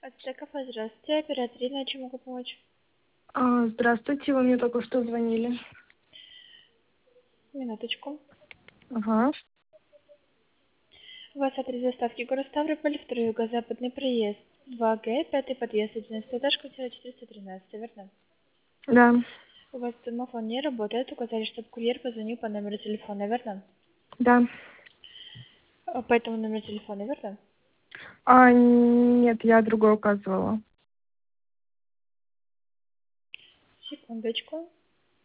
Ацтеков, здравствуйте, оператор Ирина, чем могу помочь? Здравствуйте, вы мне только что звонили. Минуточку. Ага, У вас адрес доставки город Ставрополь, 2 юго-западный проезд, 2Г, 5 подъезд, 11 этаж, квартира 413, верно? да, У вас домофон не работает, указали, чтобы курьер позвонил по номеру телефона, верно? да. По этому номеру телефона, верно? Нет, я другой указывала. Секундочку.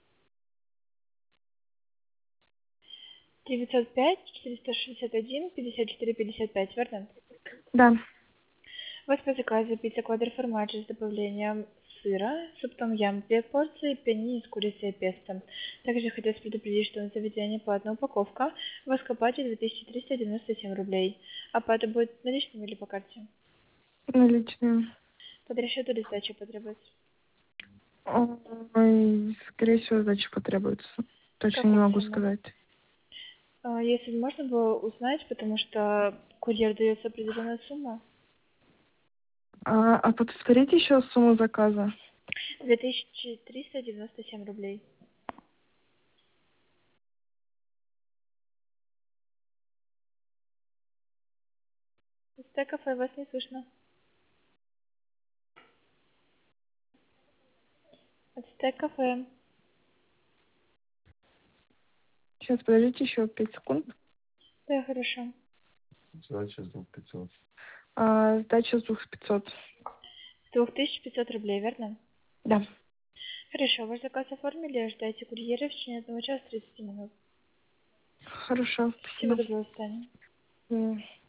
905-461-54-55, верно? Да, У вас по заказу пицца квадроформаджи с добавлением сыра, суп том ям, 2 порции, пельмени с курицей и песто. Также хотелось предупредить, что на заведение по одна упаковка в Аскопате 2397 рублей. Оплата будет наличными или по карте? наличные. Под расчет или сдача потребуется? Скорее всего, сдача потребуется. Точно не Какую могу сумму? сказать. Если можно было узнать, потому что курьер дается определенная сумма. Повторите еще сумму заказа. 2397 рублей. Из кафе вас не слышно. От кафе. Сейчас, подождите еще 5 секунд. Да, хорошо. Сдача с 2500. Сдача с 2500. 2500 рублей, верно? Да. Хорошо, ваш заказ оформили, ожидайте курьера в течение 1 часа 30 минут. Хорошо, Всего спасибо. доброго, Таня.